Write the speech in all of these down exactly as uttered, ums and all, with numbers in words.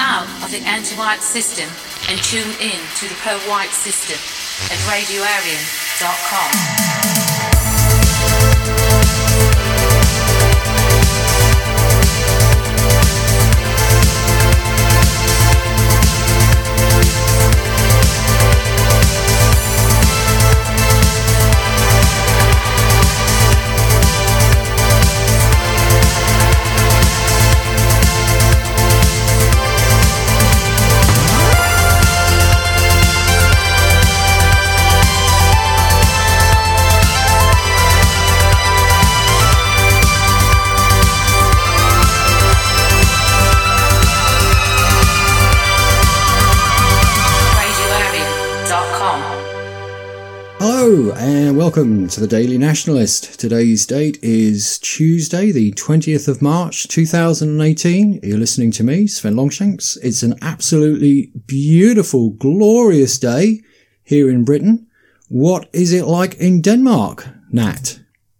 out of the anti-white system and tune in to the pro-white system at radio arian dot com. Hello and welcome to the Daily Nationalist. Today's date is Tuesday, the twentieth of March two thousand eighteen. You're listening to me, Sven Longshanks. It's an absolutely beautiful, glorious day here in Britain. What is it like in Denmark, Nat?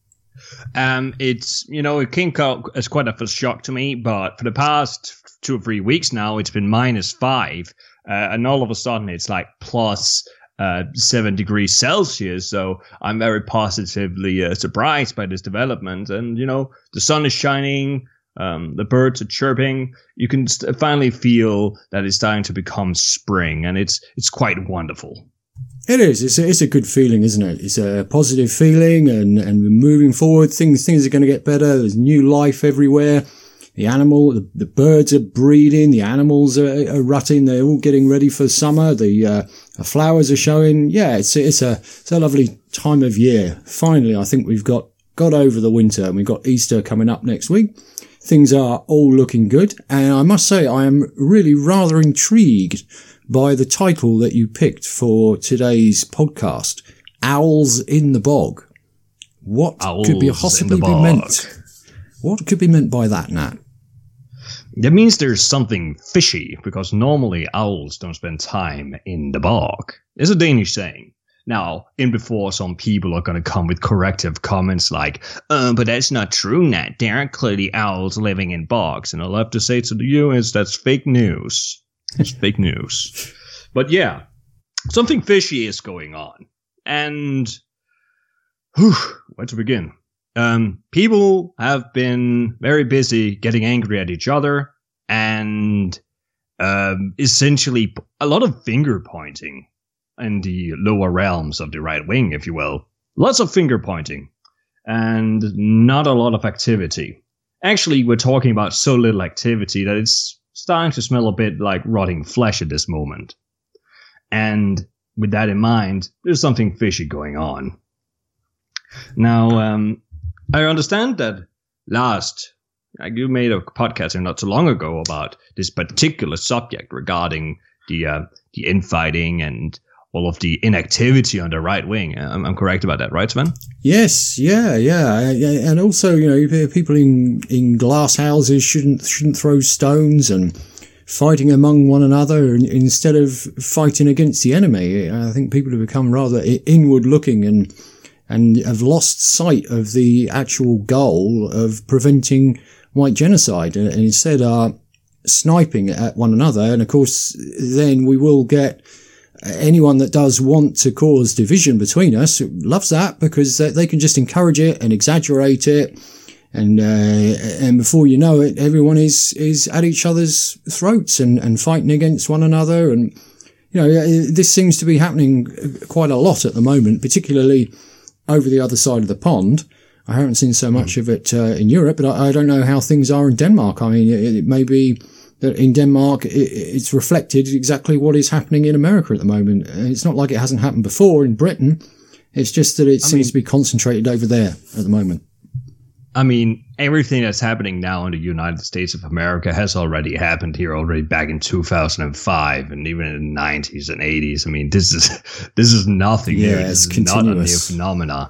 Um, it's, you know, it came out as quite a shock to me, but for the past two or three weeks now, it's been minus five, uh, and all of a sudden it's like plus Uh, seven degrees Celsius, so I'm very positively uh, surprised by this development. And you know, the sun is shining, um, the birds are chirping. You can st- finally feel that it's starting to become spring, and it's it's quite wonderful. It is. It's a, it's a good feeling, isn't it? It's a positive feeling, and and we're moving forward. Things things are going to get better. There's new life everywhere. The animal, the, the birds are breeding, the animals are, are rutting, they're all getting ready for summer, the, uh, the flowers are showing. Yeah, it's, it's a, it's a lovely time of year. Finally, I think we've got, got over the winter, and we've got Easter coming up next week. Things are all looking good. And I must say, I am really rather intrigued by the title that you picked for today's podcast, Owls in the Bog. What Owls could be possibly be meant? What could be meant by that, Nat? That means there's something fishy, because normally owls don't spend time in the bog. It's a Danish saying. Now, in before, some people are going to come with corrective comments like, uh, but that's not true, Nat. There are clearly owls living in bogs. And I'll have to say to you is that's fake news. It's fake news. But yeah, something fishy is going on. And whew, where to begin? Um, people have been very busy getting angry at each other, and um, essentially a lot of finger pointing in the lower realms of the right wing, if you will. Lots of finger pointing and not a lot of activity. Actually, we're talking about so little activity that it's starting to smell a bit like rotting flesh at this moment. And with that in mind, there's something fishy going on. Now, um, I understand that last, like you made a podcast not too long ago about this particular subject regarding the uh, the infighting and all of the inactivity on the right wing. I'm, I'm correct about that, right, Sven? Yes, yeah, yeah, and also, you know, people in in glass houses shouldn't shouldn't throw stones and fighting among one another instead of fighting against the enemy. I think people have become rather inward looking and. and have lost sight of the actual goal of preventing white genocide, and instead are sniping at one another. And of course, then we will get anyone that does want to cause division between us loves that, because they can just encourage it and exaggerate it. And, uh, and before you know it, everyone is, is at each other's throats and, and fighting against one another. And, you know, this seems to be happening quite a lot at the moment, particularly over the other side of the pond. I haven't seen so much mm. of it uh, in Europe, but I, I don't know how things are in Denmark. I mean, it, it may be that in Denmark it, it's reflected exactly what is happening in America at the moment. It's not like it hasn't happened before in Britain. It's just that it I seems mean, to be concentrated over there at the moment. I mean, everything that's happening now in the United States of America has already happened here already back in two thousand five and even in the nineties and eighties. I mean, this is this is nothing yeah, new. This it's is not a new continuous. phenomena.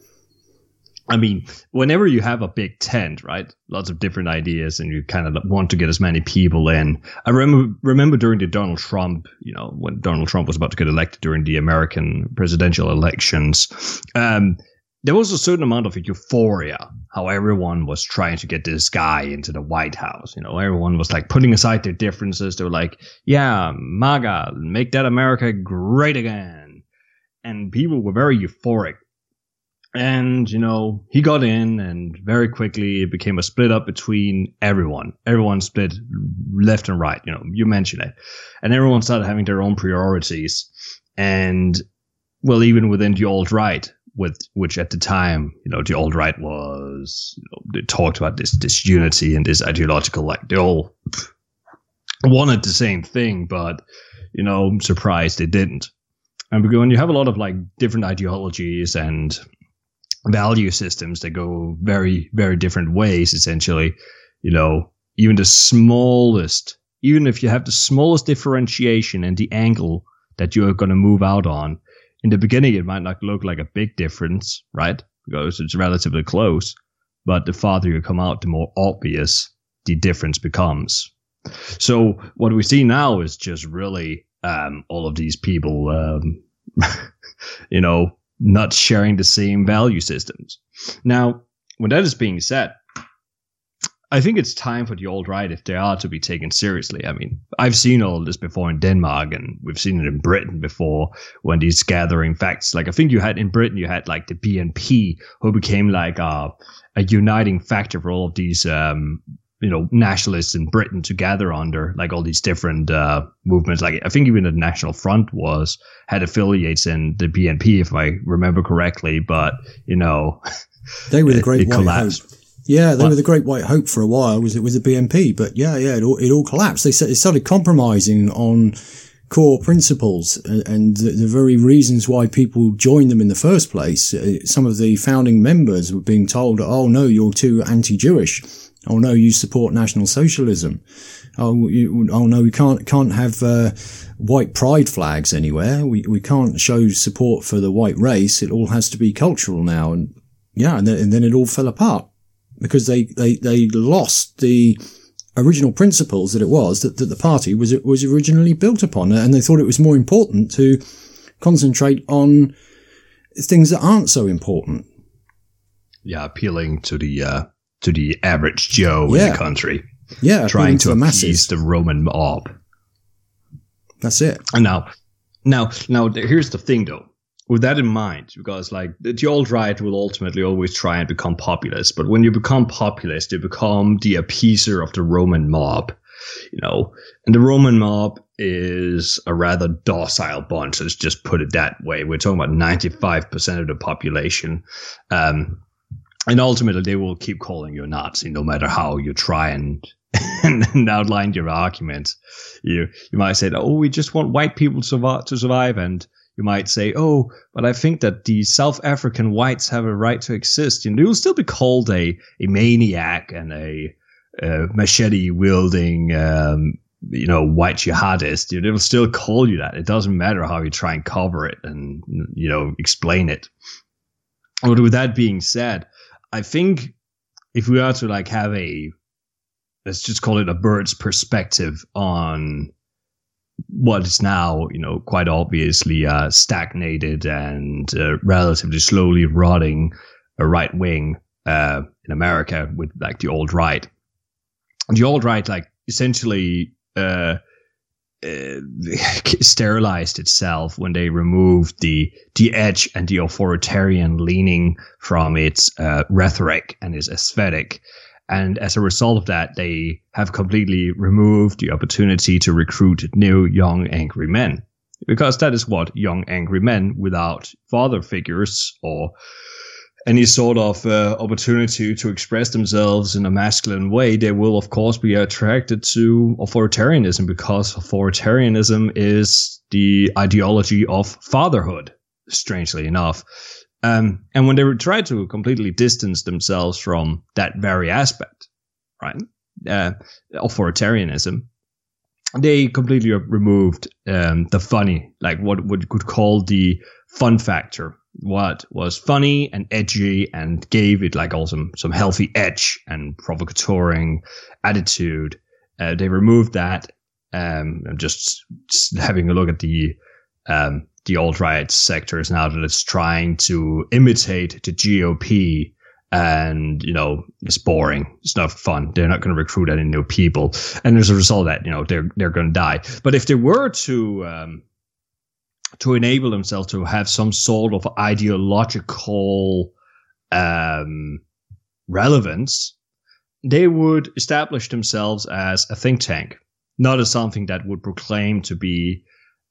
I mean, whenever you have a big tent, right, lots of different ideas, and you kind of want to get as many people in. I remember remember during the Donald Trump, you know, when Donald Trump was about to get elected during the American presidential elections, um, there was a certain amount of euphoria, how everyone was trying to get this guy into the White House. You know, everyone was like putting aside their differences. They were like, yeah, MAGA, make that America great again. And people were very euphoric. And, you know, he got in, and very quickly it became a split up between everyone. Everyone split left and right, you know, you mentioned it. And everyone started having their own priorities. And, well, even within the alt-right, with which at the time, you know, the alt-right was, you know, they talked about this this unity and this ideological, like, they all wanted the same thing, but, you know, I'm surprised they didn't. And when you have a lot of, like, different ideologies and value systems that go very, very different ways, essentially, you know, even the smallest, even if you have the smallest differentiation and the angle that you're going to move out on, in the beginning, it might not look like a big difference, right? Because it's relatively close. But the farther you come out, the more obvious the difference becomes. So what we see now is just really um, all of these people, um, you know, not sharing the same value systems. Now, when that is being said, I think it's time for the alt-right, if they are to be taken seriously. I mean, I've seen all of this before in Denmark, and we've seen it in Britain before when these gathering facts, like I think you had in Britain, you had like the B N P, who became like a, a uniting factor for all of these, um, you know, nationalists in Britain to gather under, like all these different uh, movements. Like I think even the National Front was had affiliates in the B N P, if I remember correctly. But you know, they were the Great it, it White collapsed. Hope. Yeah, they what? were the Great White Hope for a while. Was it with the B N P? But yeah, yeah, it all, it all collapsed. They started compromising on core principles and the, the very reasons why people joined them in the first place. Some of the founding members were being told, "Oh no, you're too anti-Jewish. Oh no, you support National Socialism. Oh, you, oh no, we can't can't have uh, white pride flags anywhere. We we can't show support for the white race. It all has to be cultural now." And yeah, and then, and then it all fell apart because they they they lost the original principles that it was that, that the party was was originally built upon, and they thought it was more important to concentrate on things that aren't so important. Yeah, appealing to the. Uh to the average Joe yeah. in the country. Yeah. Trying to, to the appease masses. the Roman mob. That's it. And now, now, now, here's the thing though. With that in mind, because like the alt-right will ultimately always try and become populist, but when you become populist, you become the appeaser of the Roman mob, you know, and the Roman mob is a rather docile bunch. Let's just put it that way. We're talking about ninety-five percent of the population. Um, And ultimately, they will keep calling you a Nazi, no matter how you try and, and outline your arguments. You you might say, "Oh, we just want white people to survive, to survive," and you might say, "Oh, but I think that the South African whites have a right to exist." And you will still be called a a maniac and a, a machete wielding, um, you know, white jihadist. They will still call you that. It doesn't matter how you try and cover it and you know explain it. But with that being said, I think if we are to like have a, let's just call it a bird's perspective on what is now, you know, quite obviously uh, stagnated and uh, relatively slowly rotting a right wing uh, in America with like the alt-right. The alt-right like essentially uh, uh, sterilized itself when they removed the the edge and the authoritarian leaning from its uh, rhetoric and its aesthetic. And as a result of that, they have completely removed the opportunity to recruit new young angry men, because that is what young angry men without father figures or any sort of uh, opportunity to express themselves in a masculine way, they will of course be attracted to authoritarianism, because authoritarianism is the ideology of fatherhood, strangely enough. Um, and when they try to completely distance themselves from that very aspect, right, uh, authoritarianism, they completely removed um, the funny, like what we could call the fun factor. What was funny and edgy and gave it like also some, some healthy edge and provocatory attitude. Uh, they removed that. Um, just, just having a look at the um, the alt-right sectors now that it's trying to imitate the G O P, and, you know, it's boring. It's not fun. They're not going to recruit any new people. And as a result of that, you know, they're, they're going to die. But if they were to, um, to enable themselves to have some sort of ideological, um, relevance, they would establish themselves as a think tank, not as something that would proclaim to be,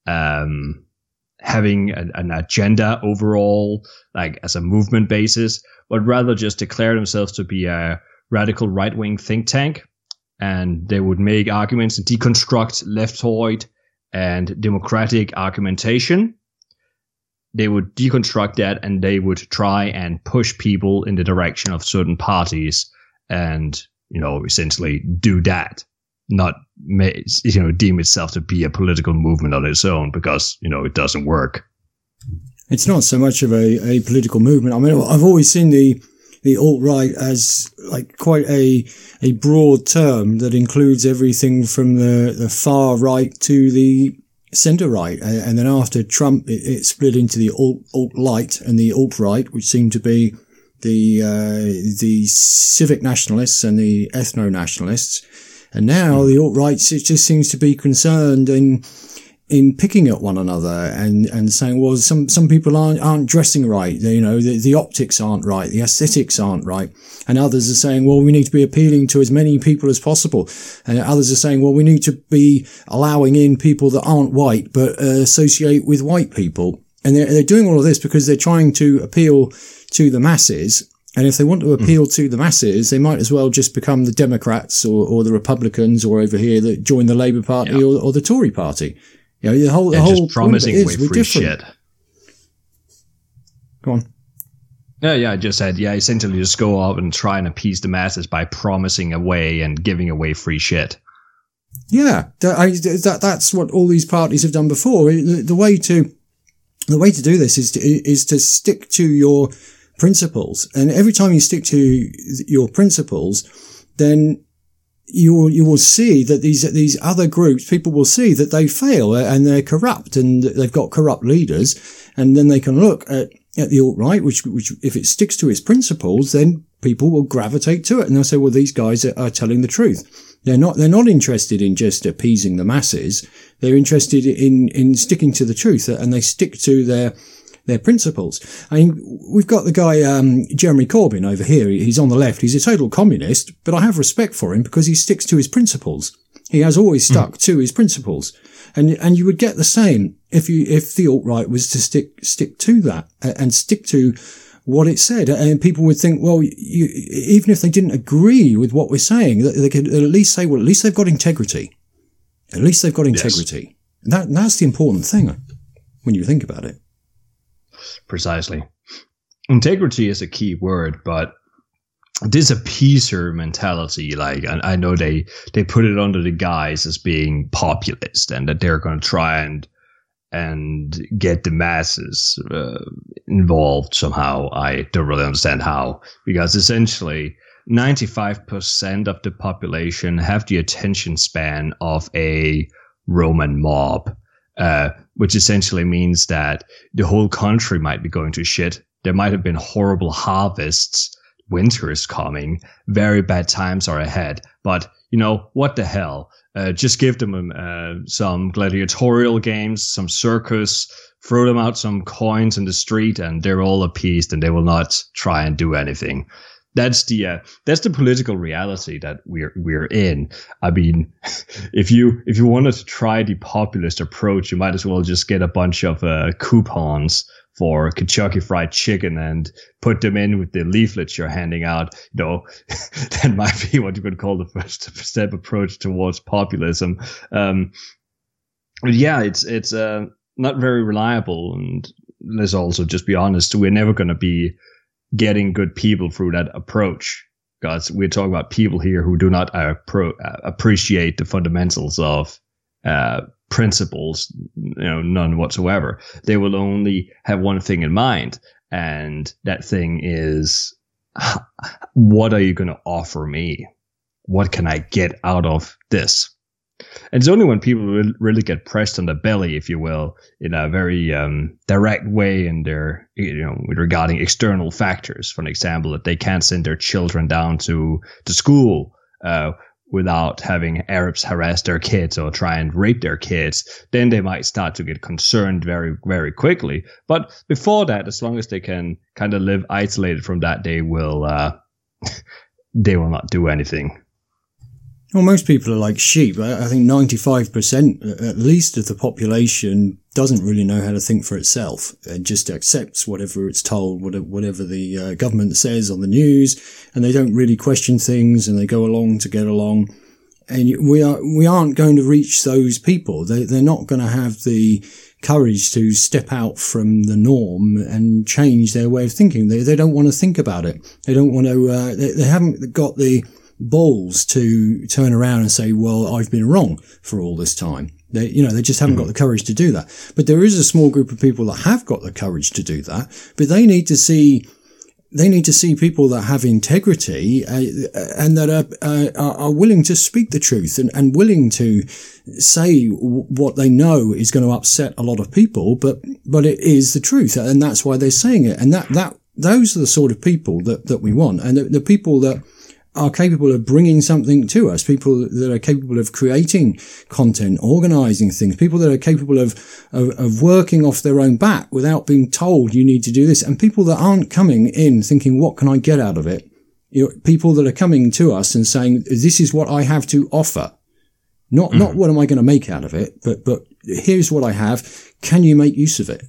um, having an, an agenda overall, like as a movement basis, but rather just declare themselves to be a radical right-wing think tank. And they would make arguments and deconstruct leftoid and democratic argumentation. They would deconstruct that, and they would try and push people in the direction of certain parties and, you know, essentially do that. Not, you know, deem itself to be a political movement on its own, because, you know, it doesn't work. It's not so much of a, a political movement. I mean, I've always seen the, the alt-right as like quite a, a broad term that includes everything from the, the far right to the centre right. And then after Trump, it, it split into the alt, alt-light and the alt-right, which seemed to be the, uh, the civic nationalists and the ethno-nationalists. And now the alt-right just seems to be concerned in in picking at one another and, and saying, well, some, some people aren't, aren't dressing right. They, you know, the, the optics aren't right. The aesthetics aren't right. And others are saying, well, we need to be appealing to as many people as possible. And others are saying, well, we need to be allowing in people that aren't white, but uh, associate with white people. And they're, they're doing all of this because they're trying to appeal to the masses. And if they want to appeal mm. to the masses, they might as well just become the Democrats or, or the Republicans, or over here that join the Labour Party yeah. or, or the Tory Party. You know, the whole, the yeah, whole just promising is, away we're free different. shit. Go on. Yeah, yeah, I just said, yeah, essentially just go out and try and appease the masses by promising away and giving away free shit. Yeah, that, I, that that's what all these parties have done before. The, the way to the way to do this is to, is to stick to your principles, and every time you stick to your principles, then you will, you will see that these these other groups, people will see that they fail and they're corrupt and they've got corrupt leaders, and then they can look at at the alt-right, which which if it sticks to its principles, then people will gravitate to it, and they'll say, well, these guys are, are telling the truth. They're not they're not interested in just appeasing the masses. They're interested in in sticking to the truth, and they stick to their their principles. I mean, we've got the guy, um, Jeremy Corbyn over here. He's on the left. He's a total communist, but I have respect for him because he sticks to his principles. He has always stuck mm. to his principles. And, and you would get the same if you, if the alt-right was to stick, stick to that and stick to what it said. And people would think, well, you, even if they didn't agree with what we're saying, they could at least say, well, at least they've got integrity. At least they've got integrity. Yes. That, that's the important thing when you think about it. Precisely. Integrity is a key word, but this appeaser mentality, like, I, I know they, they put it under the guise as being populist and that they're going to try and, and get the masses uh, involved somehow. I don't really understand how, because essentially ninety-five percent of the population have the attention span of a Roman mob. Uh, which essentially means that the whole country might be going to shit. There might have been horrible harvests. Winter is coming. Very bad times are ahead. But, you know, what the hell? Uh, just give them uh, some gladiatorial games, some circus, throw them out some coins in the street, and they're all appeased, and they will not try and do anything. That's the uh, that's the political reality that we're we're in. I mean, if you if you wanted to try the populist approach, you might as well just get a bunch of uh, coupons for Kentucky Fried Chicken and put them in with the leaflets you're handing out. You know, that might be what you could call the first step approach towards populism. Um, but yeah, it's it's uh, not very reliable, and let's also just be honest. We're never going to be getting good people through that approach, because we're talking about people here who do not uh, pro, uh, appreciate the fundamentals of uh, principles, you know, none whatsoever. They will only have one thing in mind, and that thing is, what are you going to offer me? What can I get out of this? And it's only when people will really get pressed on the belly, if you will, in a very um, direct way in their, you know, regarding external factors, for example, that they can't send their children down to, to school uh, without having Arabs harass their kids or try and rape their kids, then they might start to get concerned very, very quickly. But before that, as long as they can kind of live isolated from that, they will, uh, they will not do anything. Well, most people are like sheep. I think ninety-five percent at least of the population doesn't really know how to think for itself. It just accepts whatever it's told, whatever the uh, government says on the news, and they don't really question things, and they go along to get along. And we are, we aren't going to reach those people. They, they're not going to have the courage to step out from the norm and change their way of thinking. They, they don't want to think about it. They don't want to, uh, they, they haven't got the balls to turn around and say, well, I've been wrong for all this time. They, you know, they just haven't mm-hmm. got the courage to do that. But there is a small group of people that have got the courage to do that, but they need to see, they need to see people that have integrity uh, and that are, uh, are willing to speak the truth and, and willing to say w- what they know is going to upset a lot of people, but, but it is the truth. And that's why they're saying it. And that, that, those are the sort of people that, that we want. And the, the people that are capable of bringing something to us, people that are capable of creating content, organizing things, people that are capable of, of, of working off their own back without being told you need to do this, and people that aren't coming in thinking, what can I get out of it? You know, people that are coming to us and saying, this is what I have to offer. Not, mm. not what am I going to make out of it, but, but here's what I have. Can you make use of it?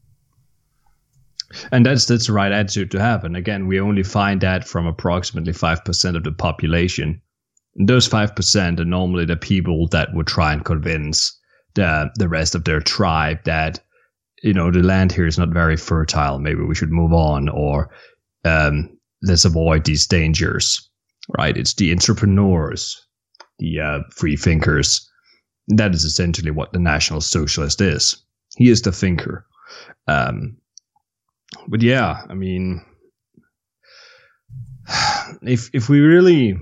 And that's that's the right attitude to have. And again, we only find that from approximately five percent of the population. And those five percent are normally the people that would try and convince the the rest of their tribe that, you know, the land here is not very fertile. Maybe we should move on, or um, let's avoid these dangers, right? It's the entrepreneurs, the uh, free thinkers. That is essentially what the National Socialist is. He is the thinker. Um But yeah, I mean, if if we really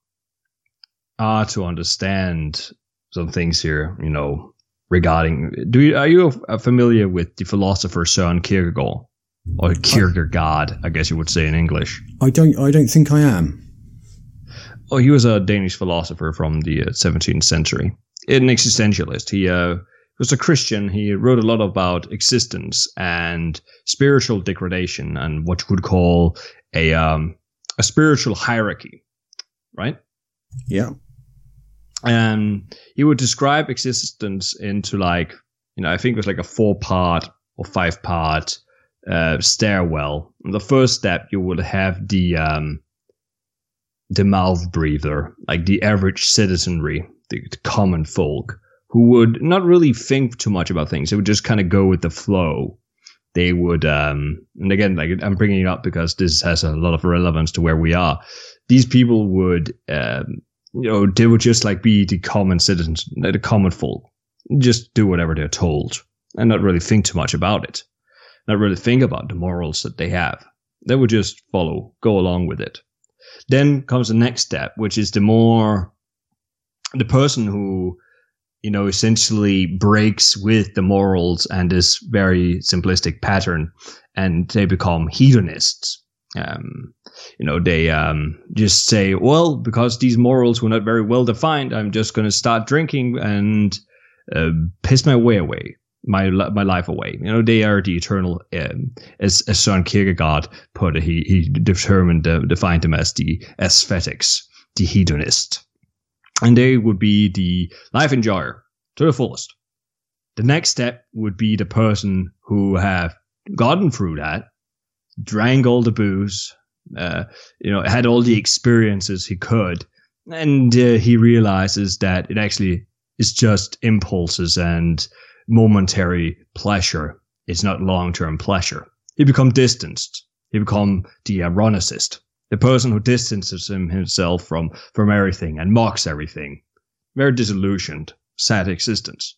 are to understand some things here, you know, regarding, do you, are you familiar with the philosopher Søren Kierkegaard, or Kierkegaard, I guess you would say in English? I don't, I don't think I am. Oh, he was a Danish philosopher from the uh, seventeenth century, an existentialist. He uh. was a Christian. He wrote a lot about existence and spiritual degradation and what you could call a um, a spiritual hierarchy, right? Yeah. And he would describe existence into, like, you know, I think it was like a four-part or five-part uh, stairwell. And the first step, you would have the um, the mouth breather, like the average citizenry, the, the common folk, who would not really think too much about things. They would just kind of go with the flow. They would, um, and again, like, I'm bringing it up because this has a lot of relevance to where we are. These people would, um, you know, they would just like be the common citizens, the common folk, just do whatever they're told and not really think too much about it. Not really think about the morals that they have. They would just follow, go along with it. Then comes the next step, which is the more, the person who, you know, essentially breaks with the morals and this very simplistic pattern, and they become hedonists. Um, you know, they um, just say, well, because these morals were not very well defined, I'm just going to start drinking and uh, piss my way away, my my life away. You know, they are the eternal, um, as, as Søren Kierkegaard put it, he, he determined, uh, defined them as the aesthetics, the hedonist. And they would be the life enjoyer to the fullest. The next step would be the person who have gotten through that, drank all the booze, uh, you know, had all the experiences he could, and uh, he realizes that it actually is just impulses and momentary pleasure. It's not long-term pleasure. He become distanced. He become the ironicist. The person who distances him himself from, from everything and mocks everything. Very disillusioned, sad existence.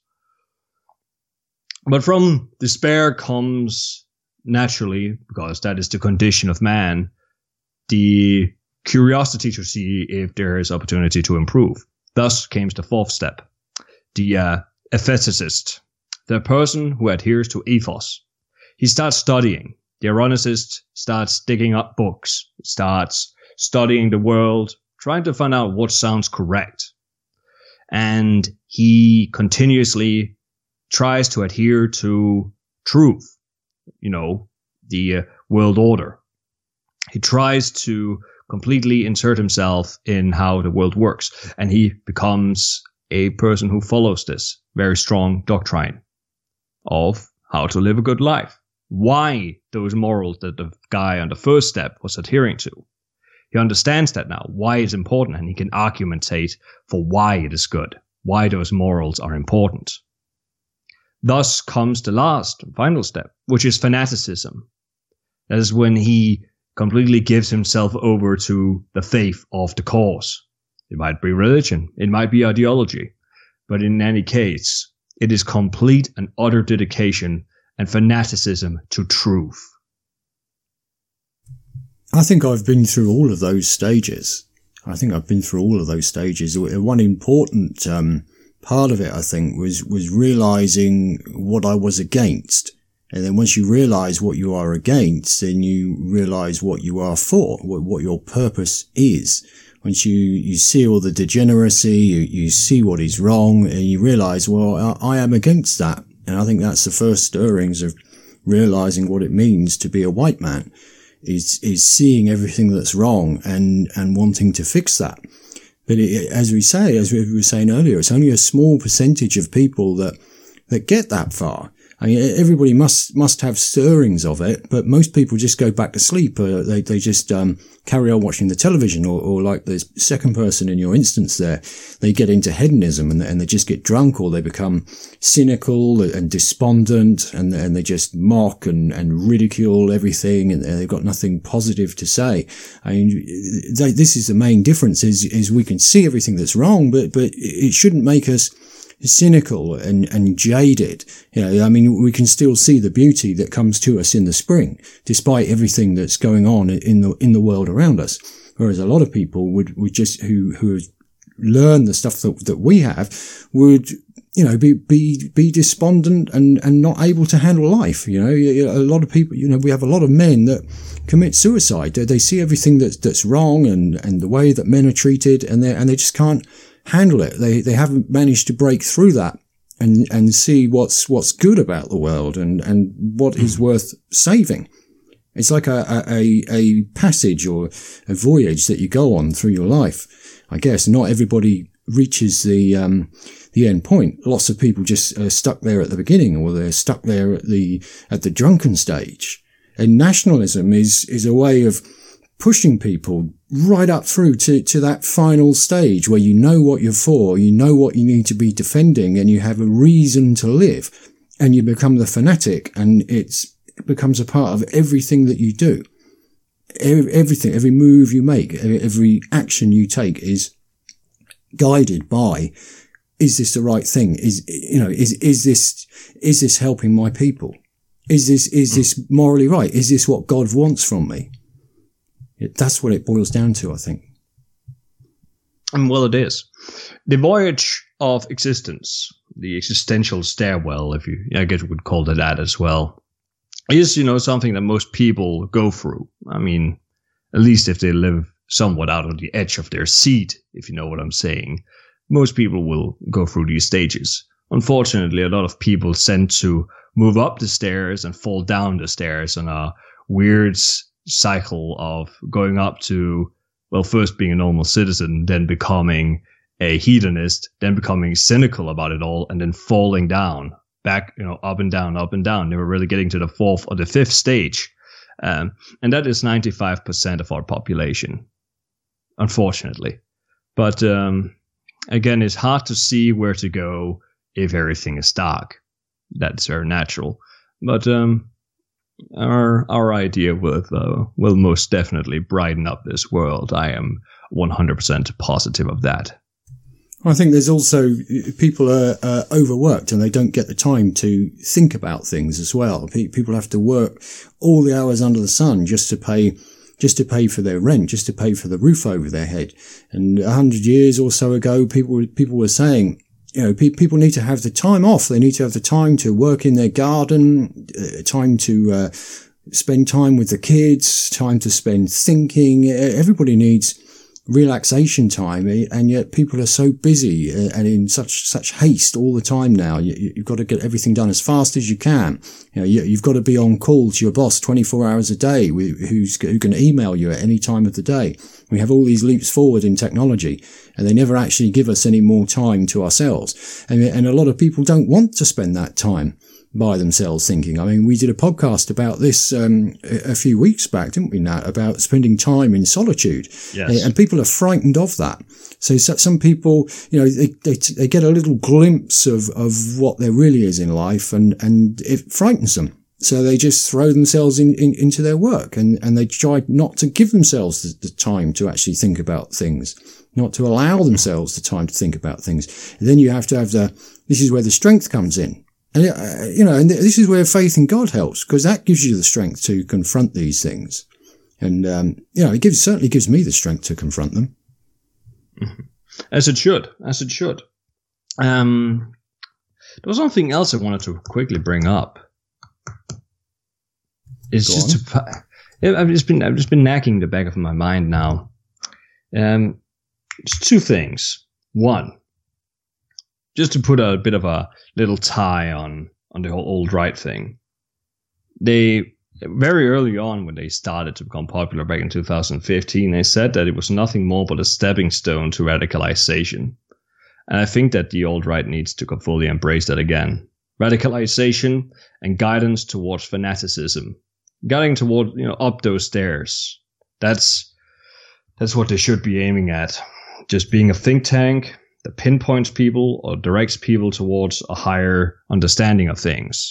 But from despair comes, naturally, because that is the condition of man, the curiosity to see if there is opportunity to improve. Thus came the fourth step. the uh, ethicist, the person who adheres to ethos. He starts studying. The Ironicist starts digging up books, starts studying the world, trying to find out what sounds correct. And he continuously tries to adhere to truth, you know, the uh, world order. He tries to completely insert himself in how the world works, and he becomes a person who follows this very strong doctrine of how to live a good life. Why those morals that the guy on the first step was adhering to. He understands that now, why it's important, and he can argumentate for why it is good, why those morals are important. Thus comes the last and final step, which is fanaticism. That is when he completely gives himself over to the faith of the cause. It might be religion, it might be ideology, but in any case, it is complete and utter dedication and fanaticism to truth. I think I've been through all of those stages. I think I've been through all of those stages. One important um, part of it, I think, was was realizing what I was against. And then once you realize what you are against, then you realize what you are for, what, what your purpose is. Once you, you see all the degeneracy, you, you see what is wrong, and you realize, well, I, I am against that. And I think that's the first stirrings of realizing what it means to be a white man, is, is seeing everything that's wrong and, and wanting to fix that. But it, as we say, as we were saying earlier, it's only a small percentage of people that, that get that far. I mean, everybody must, must have stirrings of it, but most people just go back to sleep. Uh, they, they just, um, carry on watching the television, or, or like the second person in your instance there, they get into hedonism and, and they just get drunk, or they become cynical and despondent, and, and they just mock and, and ridicule everything, and they've got nothing positive to say. I mean, they, this is the main difference, is, is we can see everything that's wrong, but, but it shouldn't make us cynical and, and jaded. You know, I mean, we can still see the beauty that comes to us in the spring, despite everything that's going on in the, in the world around us. Whereas a lot of people would, would just, who, who have learned the stuff that, that we have, would, you know, be, be, be despondent and, and not able to handle life. You know, a lot of people, you know, we have a lot of men that commit suicide. They, they see everything that's, that's wrong, and, and the way that men are treated, and they, and they just can't handle it. They, they haven't managed to break through that and, and see what's, what's good about the world, and, and what mm. is worth saving. It's like a, a, a passage or a voyage that you go on through your life. I guess not everybody reaches the, um, the end point. Lots of people just are stuck there at the beginning, or they're stuck there at the, at the drunken stage. And nationalism is, is a way of pushing people right up through to, to that final stage where you know what you're for, you know what you need to be defending, and you have a reason to live, and you become the fanatic, and it's, it becomes a part of everything that you do. Everything, every move you make, every action you take is guided by, is this the right thing? Is, you know, is, is this, is this helping my people? Is this, is this morally right? Is this what God wants from me? It, that's what it boils down to, I think. And well, it is. The voyage of existence, the existential stairwell, if you, I guess we would call it that as well, is, you know, something that most people go through. I mean, at least if they live somewhat out on the edge of their seat, if you know what I'm saying. Most people will go through these stages. Unfortunately, a lot of people tend to move up the stairs and fall down the stairs on a weird cycle of going up to, well, first being a normal citizen, then becoming a hedonist, then becoming cynical about it all, and then falling down, back, you know, up and down, up and down. Never really getting to the fourth or the fifth stage. Um, and that is ninety-five percent of our population, unfortunately. But um, again, it's hard to see where to go if everything is dark. That's very natural. But um, Our our idea will uh, will most definitely brighten up this world. I am one hundred percent positive of that. I think there's also, people are uh, overworked, and they don't get the time to think about things as well. People have to work all the hours under the sun just to pay, just to pay for their rent, just to pay for the roof over their head. And a hundred years or so ago, people people were saying, you know, pe- people need to have the time off. They need to have the time to work in their garden, uh, time to uh, spend time with the kids, time to spend thinking. Everybody needs relaxation time, and yet people are so busy and in such such haste all the time now. You, you've got to get everything done as fast as you can. You know, you, you've got to be on call to your boss twenty-four hours a day, who's who can email you at any time of the day. We have all these leaps forward in technology, and they never actually give us any more time to ourselves. And, and a lot of people don't want to spend that time by themselves thinking. I mean, we did a podcast about this um, a, a few weeks back, didn't we, Nat, about spending time in solitude. Yes. And people are frightened of that. So, so some people, you know, they, they, they get a little glimpse of, of what there really is in life, and, and it frightens them. So they just throw themselves in, in, into their work, and, and they try not to give themselves the, the time to actually think about things, not to allow themselves the time to think about things. And then you have to have the, this is where the strength comes in. And, you know, and this is where faith in God helps, because that gives you the strength to confront these things. And, um, you know, it gives, certainly gives me the strength to confront them. Mm-hmm. As it should, as it should. Um, there was something else I wanted to quickly bring up. It's Go just, to, I've just been, I've just been nagging the back of my mind now. Um, it's two things. One, just to put a bit of a little tie on, on the whole alt-right thing. They, very early on when they started to become popular back in two thousand fifteen, they said that it was nothing more but a stepping stone to radicalization. And I think that the alt-right needs to fully embrace that again. Radicalization and guidance towards fanaticism. Guiding toward, you know, up those stairs. That's, that's what they should be aiming at. Just being a think tank that pinpoints people or directs people towards a higher understanding of things.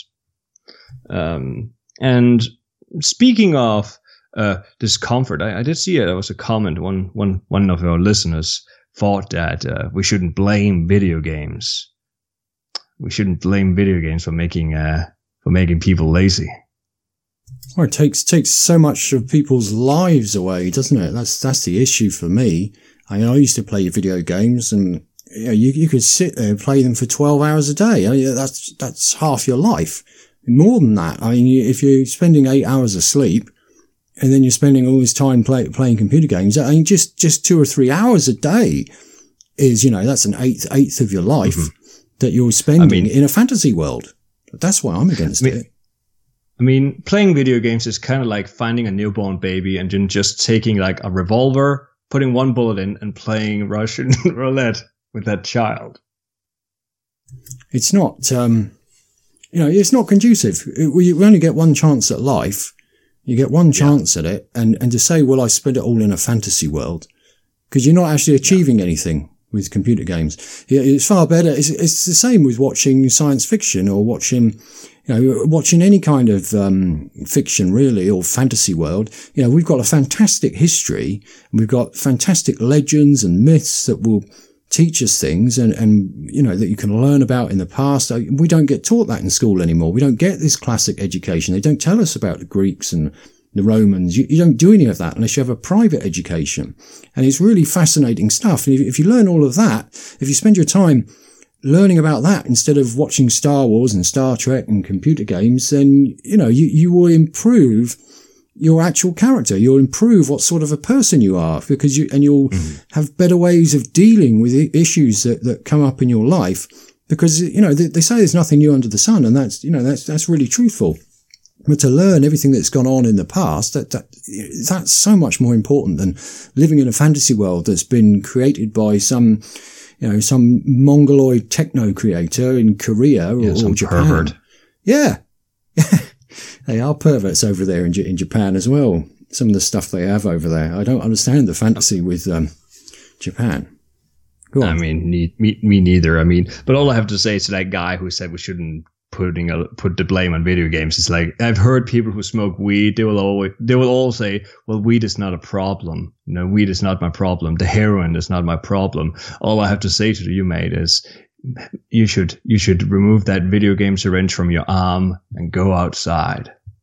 Um, and speaking of uh, discomfort, I, I did see it. There was a comment. One, one, one of our listeners thought that uh, we shouldn't blame video games. We shouldn't blame video games for making uh, for making people lazy. Well, it takes takes so much of people's lives away, doesn't it? That's that's the issue for me. I mean, I used to play video games, and you know, you, you could sit there and play them for twelve hours a day. I mean, that's that's half your life. More than that. I mean, if you're spending eight hours asleep, and then you're spending all this time play, playing computer games, I mean, just just two or three hours a day is, you know, that's an eighth eighth of your life. Mm-hmm. That you're spending I mean, in a fantasy world. That's why I'm against I mean, it. I mean, playing video games is kind of like finding a newborn baby and then just taking like a revolver, putting one bullet in, and playing Russian roulette with that child. It's not, um, you know, it's not conducive. We only get one chance at life. You get one chance yeah. at it, and, and to say, well, I spent it all in a fantasy world, because you're not actually achieving yeah. anything with computer games. It's far better. It's, it's the same with watching science fiction or watching, you know, watching any kind of um, fiction really, or fantasy world. You know, we've got a fantastic history, and we've got fantastic legends and myths that will teach us things, and, and you know, that you can learn about in the past. We don't get taught that in school anymore. We don't get this classic education. They don't tell us about the Greeks and the Romans. You, you don't do any of that unless you have a private education. And it's really fascinating stuff. And if, if you learn all of that, if you spend your time learning about that instead of watching Star Wars and Star Trek and computer games, then, you know, you, you will improve your actual character. You'll improve what sort of a person you are, because you, and you'll mm-hmm. have better ways of dealing with issues that, that come up in your life, because, you know, they, they say there's nothing new under the sun, and that's, you know, that's, that's really truthful. But to learn everything that's gone on in the past, that, that that's so much more important than living in a fantasy world that's been created by some, you know, some mongoloid techno creator in Korea or, yeah, some or Japan. Pervert. Yeah. They are perverts over there in, in Japan as well. Some of the stuff they have over there. I don't understand the fantasy with um, Japan. Go on. I mean, me, me, me neither. I mean, but all I have to say to that guy who said we shouldn't putting a, put the blame on video games. It's like, I've heard people who smoke weed, they will always, they will all say, well, weed is not a problem. You know, weed is not my problem. The heroin is not my problem. All I have to say to you, mate, is you should, you should remove that video game syringe from your arm and go outside.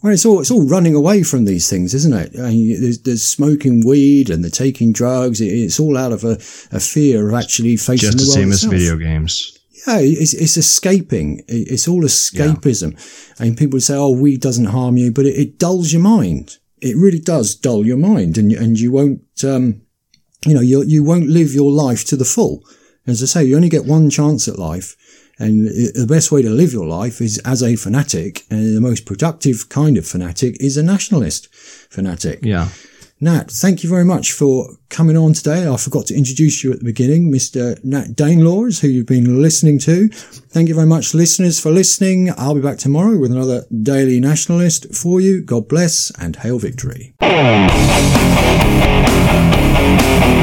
Well, it's all it's all running away from these things, isn't it? I mean, there's, there's smoking weed and they're taking drugs. It's all out of a, a fear of actually facing Just the, the world same itself. as video games. Yeah, it's, it's escaping. It's all escapism. Yeah. And people say, oh, weed doesn't harm you, but it, it dulls your mind. It really does dull your mind, and and you won't, um, you know, you you won't live your life to the full. As I say, you only get one chance at life. And the best way to live your life is as a fanatic, and the most productive kind of fanatic is a nationalist fanatic. Yeah. Nat, thank you very much for coming on today. I forgot to introduce you at the beginning, Mister Nat Danelaws, who you've been listening to. Thank you very much, listeners, for listening. I'll be back tomorrow with another Daily Nationalist for you. God bless and hail victory.